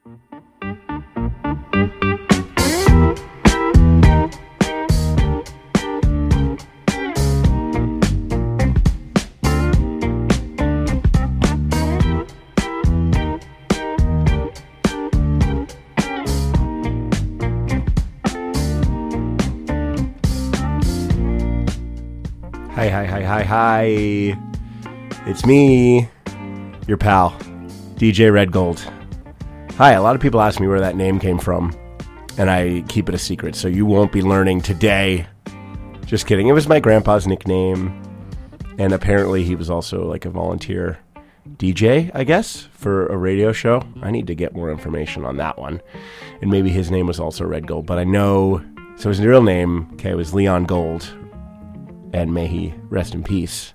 Hi. It's me, your pal, DJ Red Gold. Hi, a lot of people ask me where that name came from, and I keep it a secret, so you won't be learning today. Just kidding. It was my grandpa's nickname, and apparently he was also like a volunteer DJ, I guess, for a radio show. I need to get more information on that one. And maybe his name was also Red Gold, but I know, so his real name, was Leon Gold. And may he rest in peace.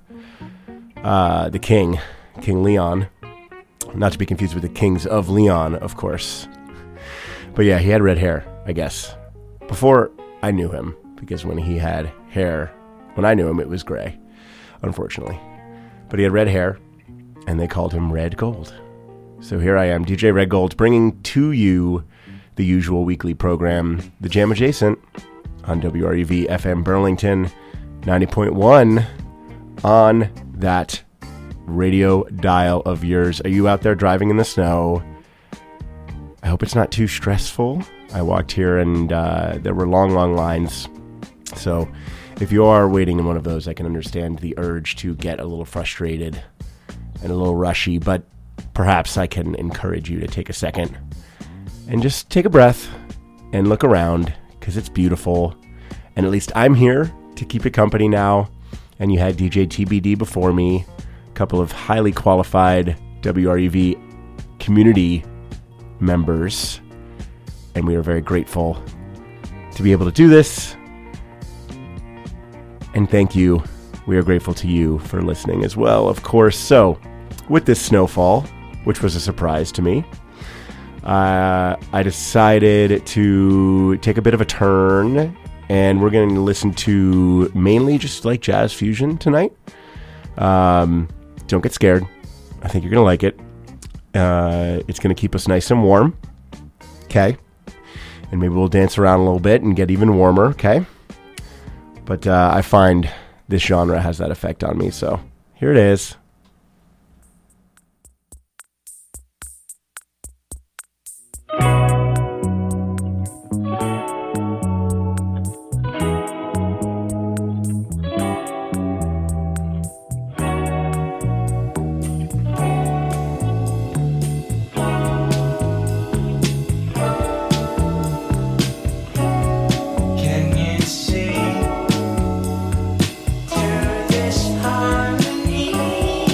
The King Leon. Not to be confused with the Kings of Leon, of course. But yeah, he had red hair, I guess. Before I knew him, because when he had hair, when I knew him, it was gray, unfortunately. But he had red hair, and they called him Red Gold. So here I am, DJ Red Gold, bringing to you the usual weekly program, The Jam Adjacent, on WRUV FM Burlington, 90.1 on that radio dial of yours. Are you out there driving in the snow? I hope it's not too stressful. I walked here and there were long lines. So if you are waiting in one of those, I can understand the urge to get a little frustrated and a little rushy, but perhaps I can encourage you to take a second and just take a breath and look around, because it's beautiful. And at least I'm here to keep you company now. And you had DJ TBD before me, a couple of highly qualified WRUV community members, and we are very grateful to be able to do this. And thank you. We are grateful to you for listening as well, of course. So, with this snowfall, which was a surprise to me, I decided to take a bit of a turn. And we're going to listen to mainly just like jazz fusion tonight. Don't get scared. I think you're going to like it. It's going to keep us nice and warm. Okay. And maybe we'll dance around a little bit and get even warmer. Okay. But I find this genre has that effect on me. So here it is. Harmony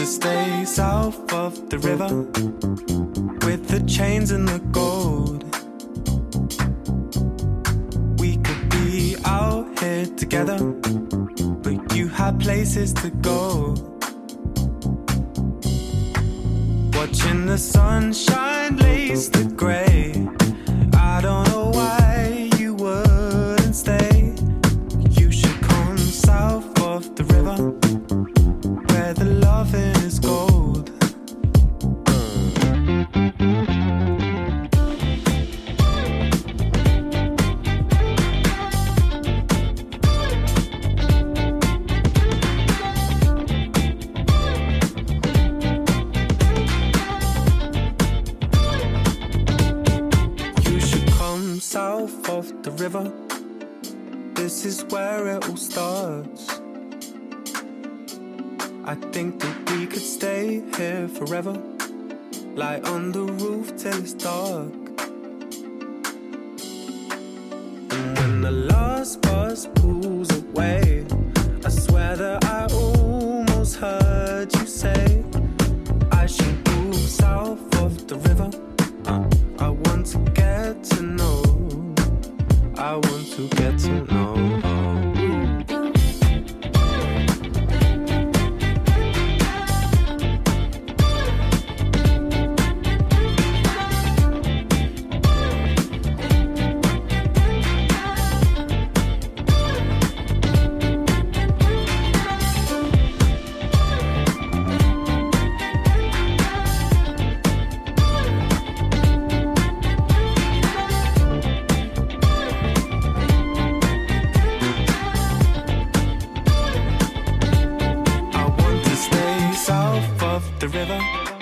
stay south of the river with the chains and the gold. We could be out here together, but you had places to go. Watching the sunshine lace the grey. I don't know why you wouldn't stay. You should come south of the river where the loving is gold. You should come south of the river. This is where it all starts. I think that we could stay here forever, lie on the roof till it's dark. And when the last bus pulls away, I swear that I almost heard you say I should move south of the river. I want to get to know, I want to get to know. The river.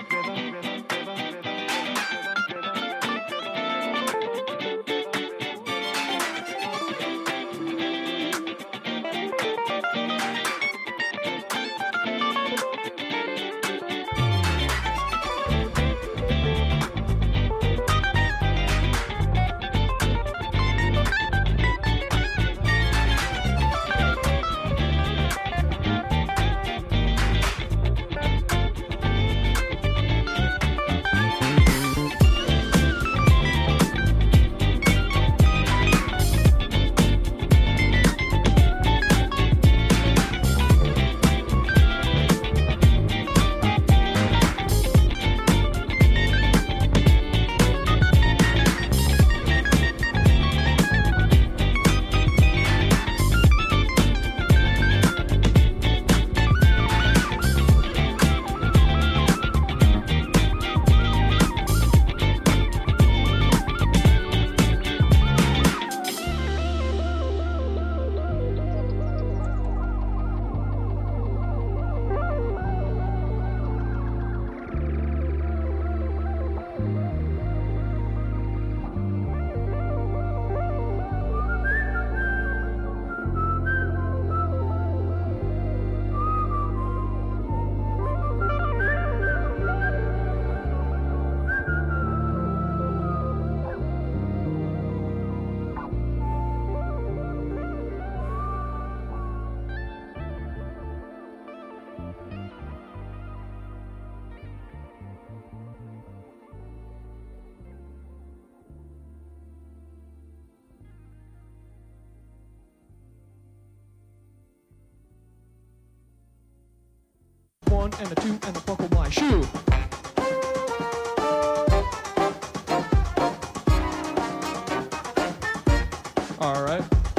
One and a two and a buckle my shoe. All right.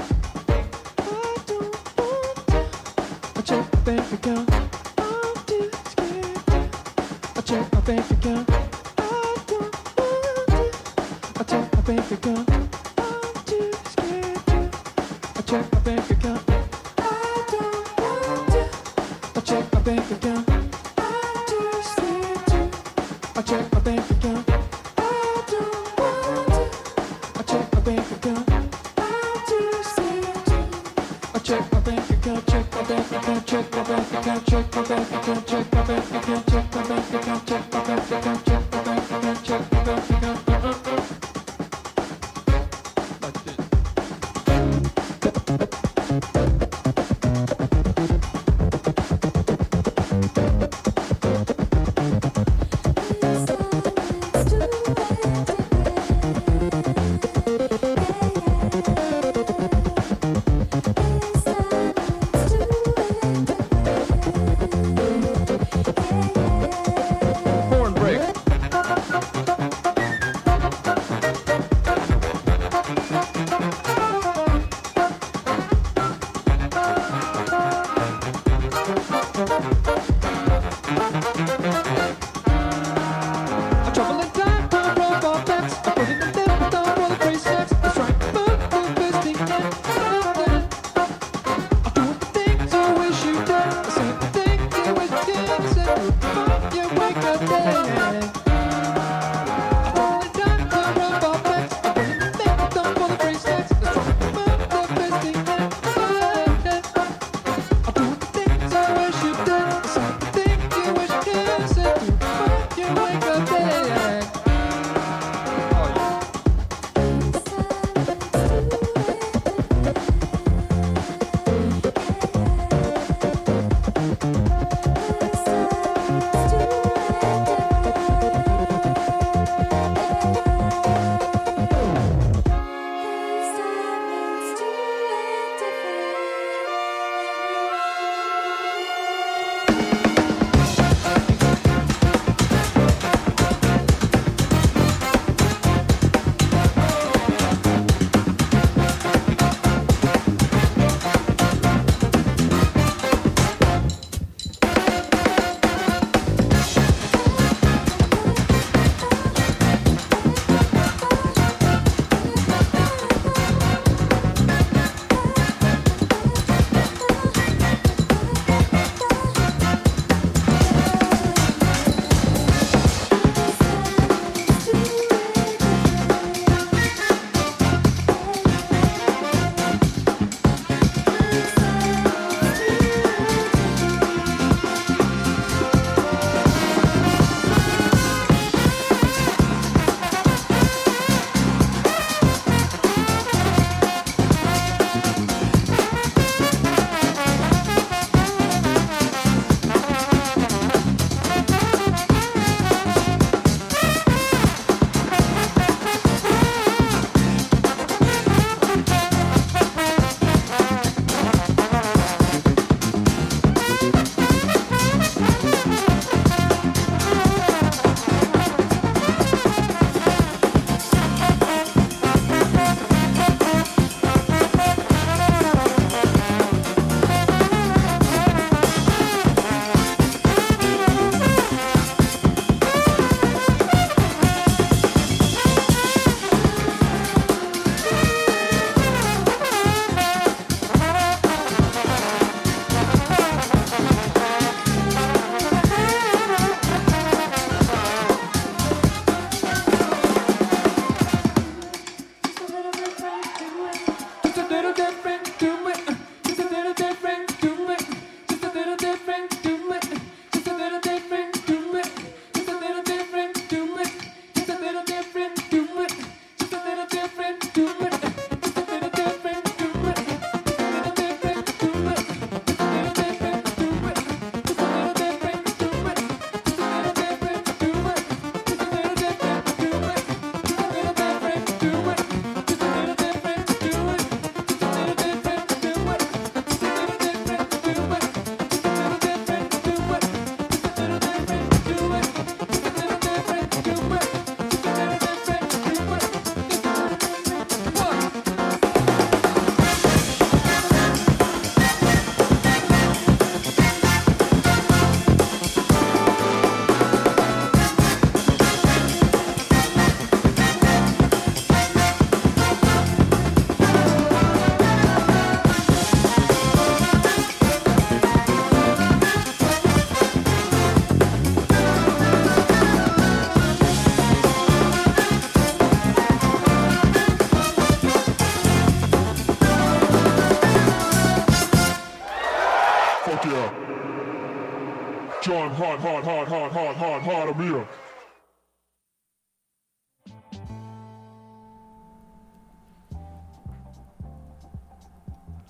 I check my bank account. I'm too scared. I check my bank account. I don't want it. I check my bank account. I'm too scared. I check my bank account. I don't want it. I check my bank account. I'm too scared to. I check my bank account. I don't want it. I check my bank account. I'm too scared to. I check my bank account. Check my bank account. Check my bank account. Check my bank account. Check my bank account. Check my bank account. Check my bank account. Check my bank account. Check my bank account. Like this.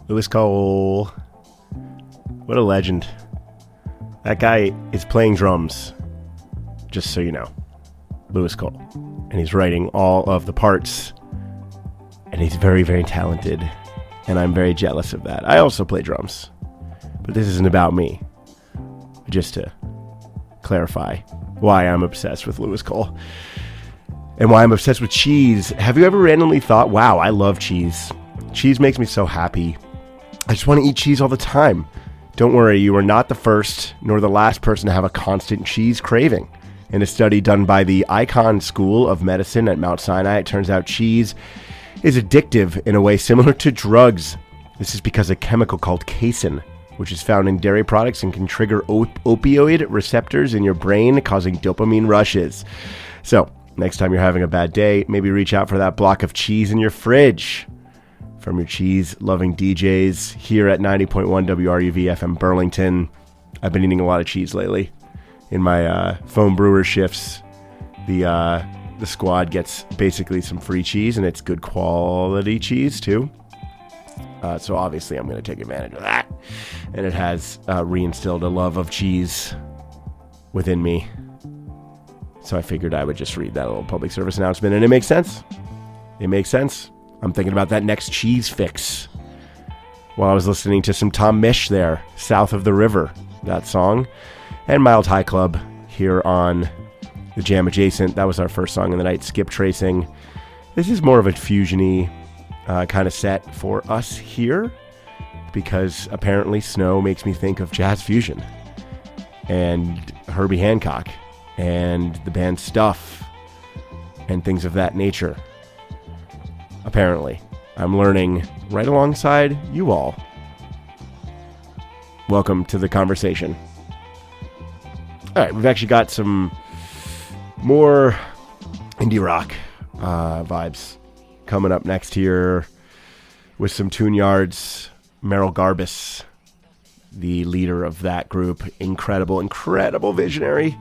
Louis Cole. What a legend. That guy is playing drums, just so you know. Louis Cole. And he's writing all of the parts. And he's very, very talented. And I'm very jealous of that. I also play drums. But this isn't about me. Just to clarify why I'm obsessed with Louis Cole. And why I'm obsessed with cheese. Have you ever randomly thought, wow, I love cheese. Cheese makes me so happy. I just want to eat cheese all the time. Don't worry, you are not the first nor the last person to have a constant cheese craving. In a study done by the Icahn School of Medicine at Mount Sinai, it turns out cheese is addictive in a way similar to drugs. This is because a chemical called casein, which is found in dairy products and can trigger opioid receptors in your brain, causing dopamine rushes. So, next time you're having a bad day, maybe reach out for that block of cheese in your fridge. From your cheese-loving DJs here at 90.1 WRUV FM Burlington. I've been eating a lot of cheese lately. In my foam brewer shifts, the squad gets basically some free cheese, and it's good quality cheese too. So obviously I'm going to take advantage of that. And it has reinstilled a love of cheese within me. So I figured I would just read that little public service announcement, and it makes sense. It makes sense. I'm thinking about that next cheese fix. While I was listening to some Tom Misch there, South of the River, that song. And Mild High Club here on the Jam Adjacent. That was our first song of the night, Skip Tracing. This is more of a fusion-y kind of set for us here, because apparently snow makes me think of jazz fusion and Herbie Hancock and the band Stuff and things of that nature. Apparently. I'm learning right alongside you all. Welcome to the conversation. All right, we've actually got some more indie rock vibes coming up next here with some Tune Yards. Merrill Garbus, the leader of that group. Incredible visionary.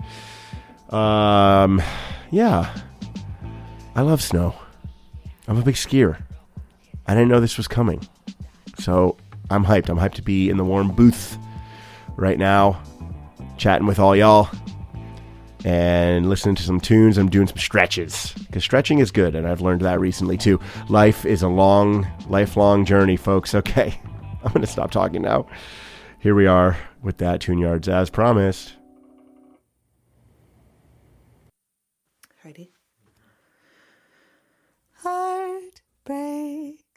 Yeah. I love snow. I'm a big skier. I didn't know this was coming. So I'm hyped. I'm hyped to be in the warm booth right now, chatting with all y'all and listening to some tunes. I'm doing some stretches because stretching is good, and I've learned that recently too. Life is a lifelong journey, folks. Okay, I'm going to stop talking now. Here we are with that Tune Yards as promised. Ready? Heartbreak,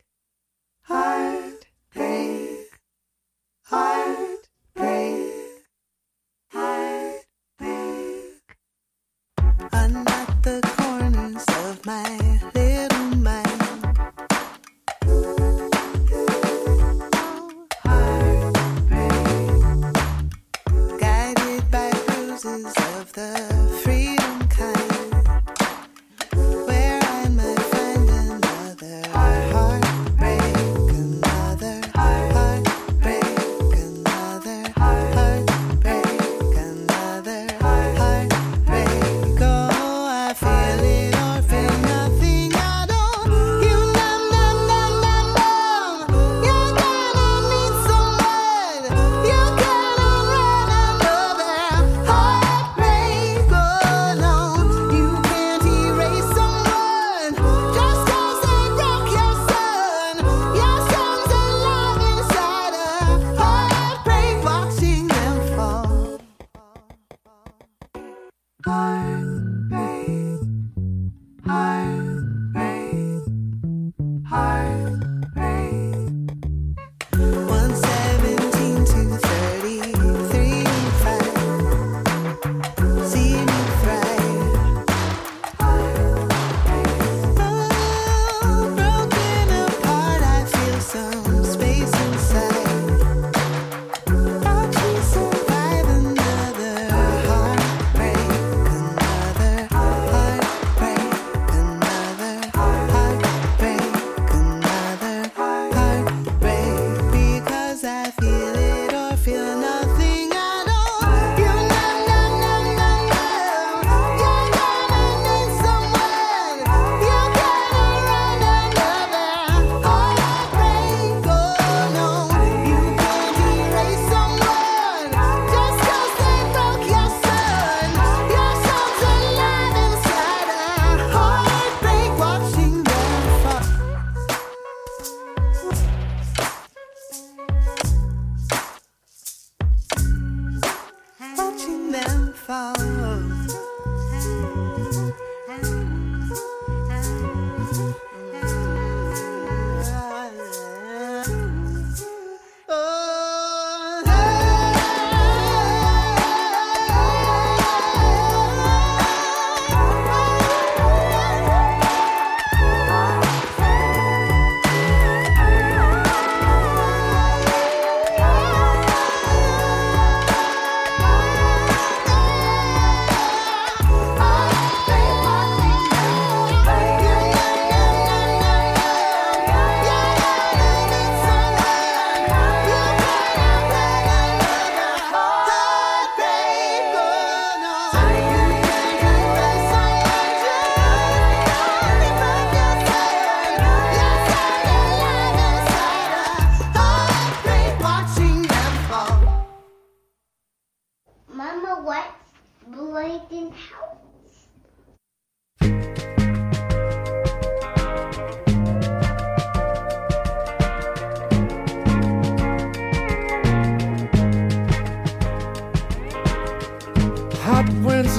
heartbreak, heartbreak, heartbreak. Unlock the corners of my little mind. Heartbreak, guided by bruises of the freedom kind, where I might find another heart.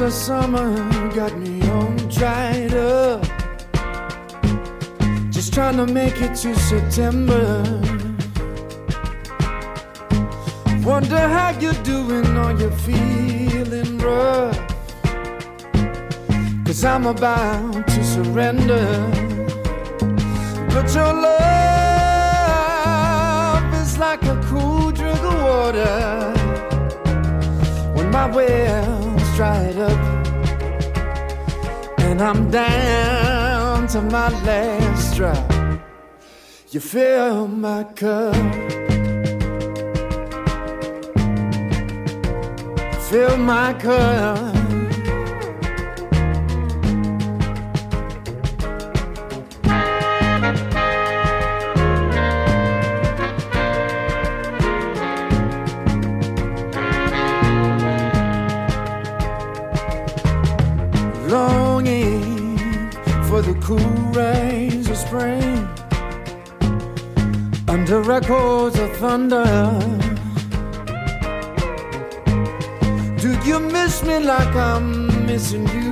of summer got me all dried up. Just trying to make it to September. Wonder how you're doing, are you feeling rough? 'Cause I'm about to surrender. But your love is like a cool drink of water when my well's dried up and I'm down to my last drop. You fill my cup, fill my cup. Longing for the cool rains of spring under echoes of thunder. Do you miss me like I'm missing you?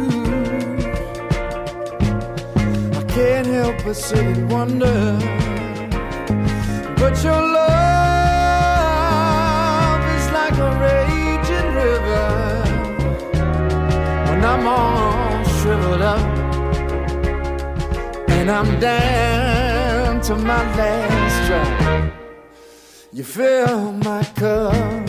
I can't help but sit and wonder. But your love is like a raging river when I'm all shriveled up and I'm down to my last drop. You fill my cup,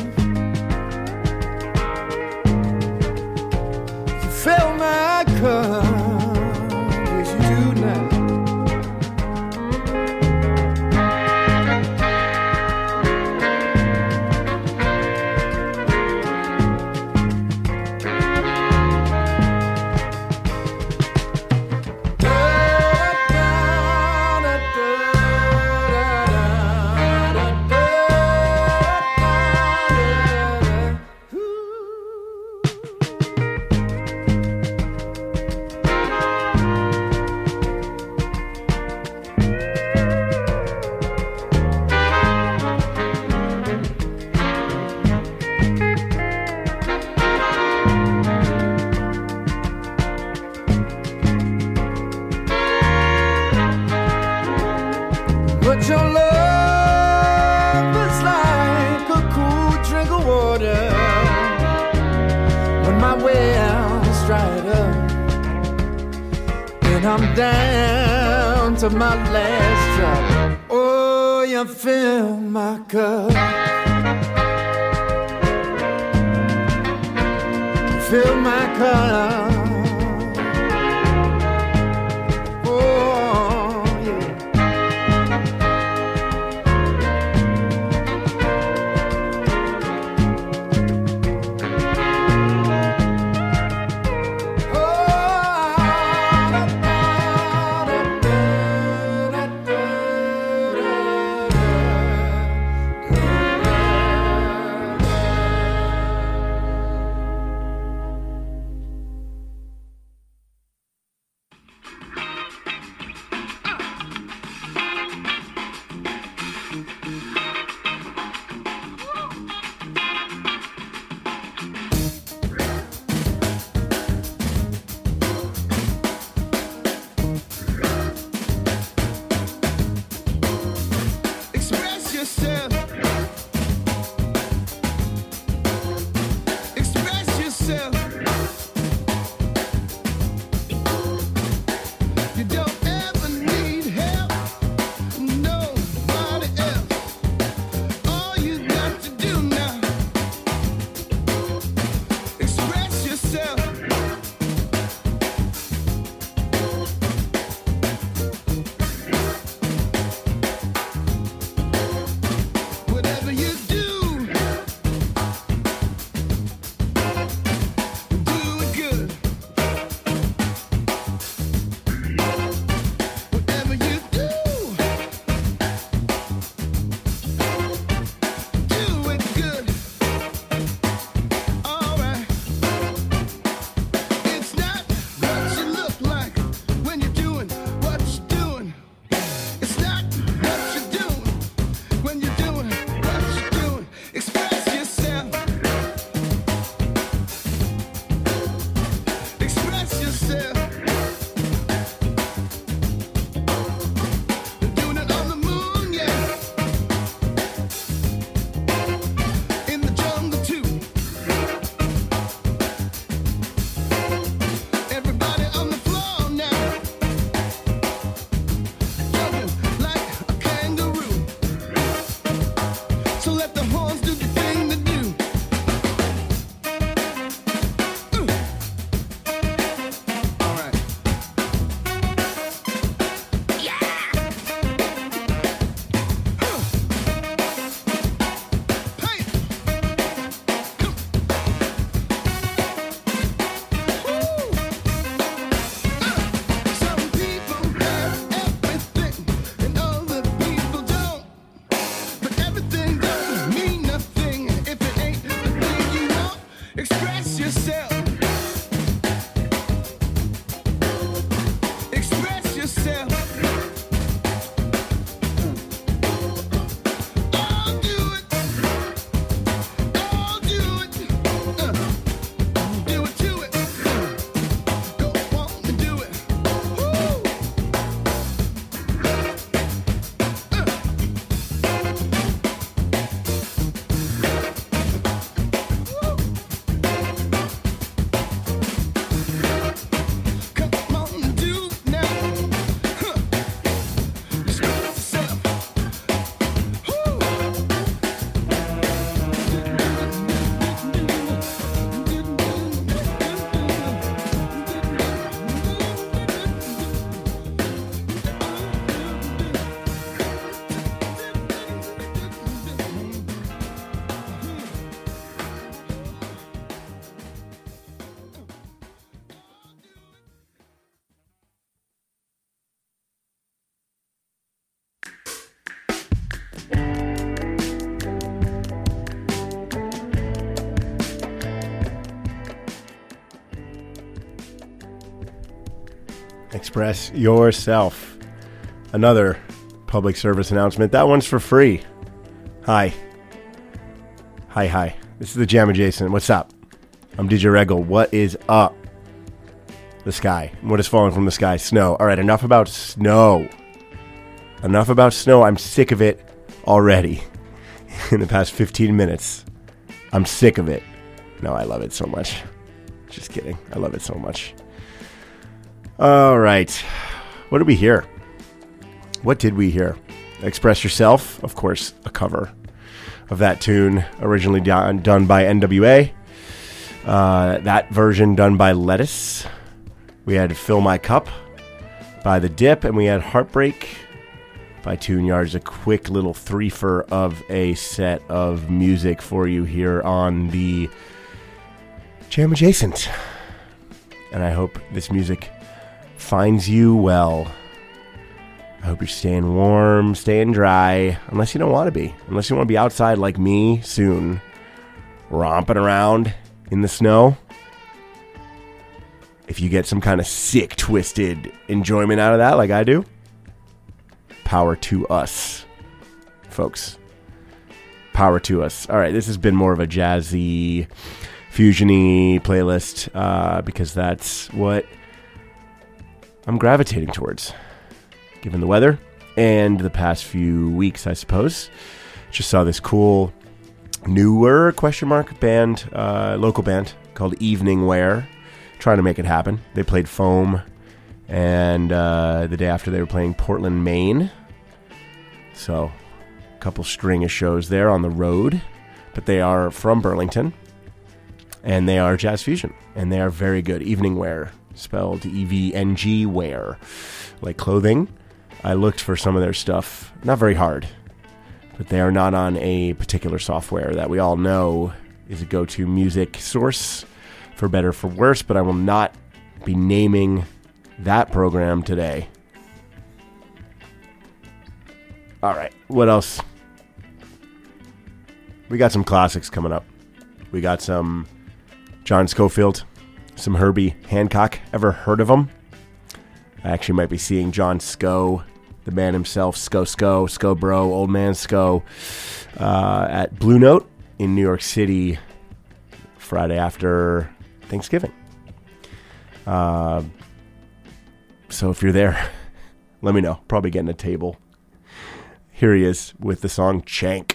you fill my cup, yes you do now. But your love is like a cool drink of water when my well's dried up and I'm down to my last drop. Oh, you fill my cup, fill my cup. Express yourself. Another public service announcement. That one's for free. Hi. Hi. This is the Jam Adjacent. What's up? I'm DJ Regal. What is up? The sky. What is falling from the sky? Snow. All right, enough about snow. I'm sick of it already. In the past 15 minutes. I'm sick of it. No, I love it so much. Just kidding. I love it so much. All right. What did we hear? Express Yourself. Of course, a cover of that tune, originally done by NWA. That version done by Lettuce. We had Fill My Cup by The Dip, and we had Heartbreak by Tune Yards. A quick little threefer of a set of music for you here on the Jam Adjacent. And I hope this music finds you well. I hope you're staying warm, staying dry, unless you don't want to be. Unless you want to be outside like me soon, romping around in the snow. If you get some kind of sick, twisted enjoyment out of that like I do, power to us, folks. Power to us. All right, this has been more of a jazzy, fusion-y playlist because that's what I'm gravitating towards, given the weather and the past few weeks, I suppose. Just saw this cool, newer, band, local band called Evening Wear, trying to make it happen. They played Foam, and the day after they were playing Portland, Maine. So, a couple string of shows there on the road. But they are from Burlington, and they are jazz fusion, and they are very good. Evening Wear, spelled EVNG Wear, like clothing. I looked for some of their stuff, not very hard, but they are not on a particular software that we all know is a go-to music source, for better or for worse, but I will not be naming that program today. All right, what else? We got some classics coming up. We got some John Scofield, some Herbie Hancock. Ever heard of him? I actually might be seeing John Sco, the man himself, Sco Bro, Old Man Sco, at Blue Note in New York City Friday after Thanksgiving. So if you're there, let me know. Probably getting a table. Here he is with the song Chank.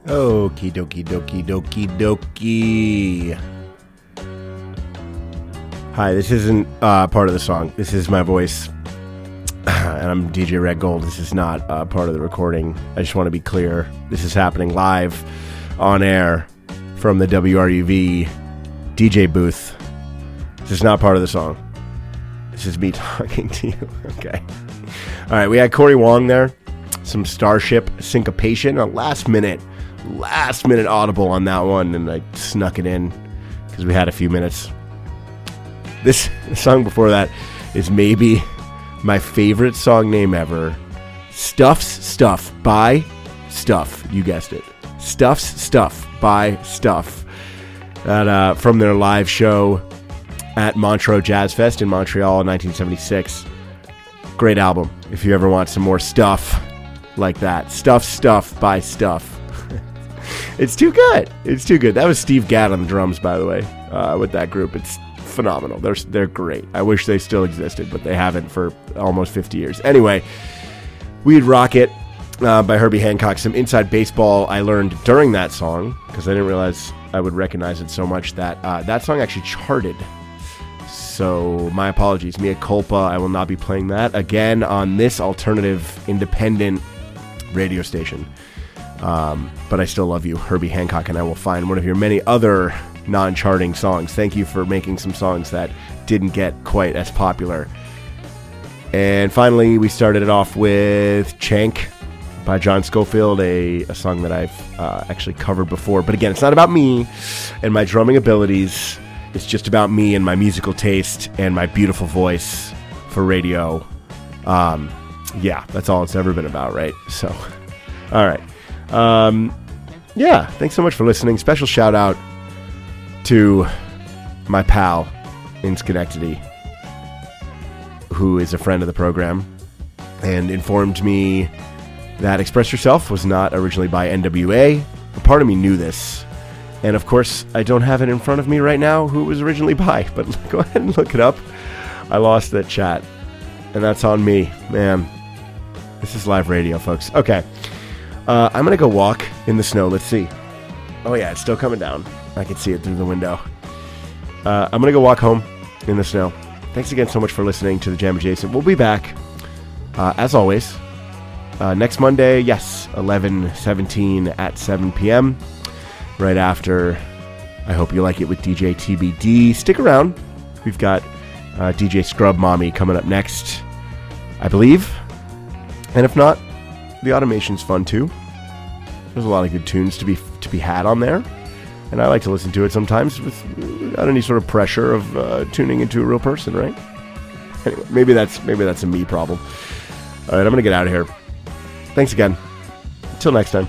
Okie dokie dokie dokie dokie. Hi, this isn't part of the song. This is my voice. And I'm DJ Red Gold. This is not part of the recording. I just want to be clear. This is happening live on air from the WRUV DJ booth. This is not part of the song. This is me talking to you. Okay. All right, we had Corey Wong there. Some Starship Syncopation. A last minute audible on that one, and I snuck it in because we had a few minutes. The song before that is maybe my favorite song name ever. Stuff's Stuff by Stuff. You guessed it. Stuff's Stuff by Stuff. That, from their live show at Montreux Jazz Fest in Montreal in 1976. Great album. If you ever want some more stuff like that. Stuff's Stuff by Stuff. It's too good. It's too good. That was Steve Gadd on the drums, by the way, with that group. It's phenomenal. They're great. I wish they still existed, but they haven't for almost 50 years. Anyway, We'd Rock It by Herbie Hancock. Some inside baseball I learned during that song, because I didn't realize I would recognize it so much, that that song actually charted. So my apologies. Mea culpa. I will not be playing that again on this alternative independent radio station. But I still love you, Herbie Hancock, and I will find one of your many other non-charting songs. Thank you for making some songs that didn't get quite as popular. And finally, we started it off with Chank by John Scofield, a song that I've actually covered before. But again, it's not about me and my drumming abilities. It's just about me and my musical taste and my beautiful voice for radio. Yeah, that's all it's ever been about, right? So, all right. Yeah, thanks so much for listening. Special shout out to my pal in Schenectady, who is a friend of the program and informed me that Express Yourself was not originally by NWA. A part of me knew this, and of course I don't have it in front of me right now who it was originally by, but go ahead and look it up. I lost that chat, and that's on me, man. This is live radio, folks. Okay. I'm going to go walk in the snow. Let's see. Oh, yeah, it's still coming down. I can see it through the window. I'm going to go walk home in the snow. Thanks again so much for listening to the Jam Adjacent. We'll be back, as always, next Monday. Yes, 11/17 at 7 p.m. Right after I Hope You Like It with DJ TBD. Stick around. We've got DJ Scrub Mommy coming up next, I believe. And if not, the automation's fun too. There's a lot of good tunes to be had on there, and I like to listen to it sometimes without any sort of pressure of tuning into a real person, right? Anyway, maybe that's a me problem. All right, I'm gonna get out of here. Thanks again. Until next time.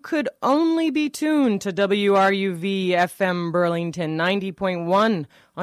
could only be tuned to WRUV FM Burlington 90.1 on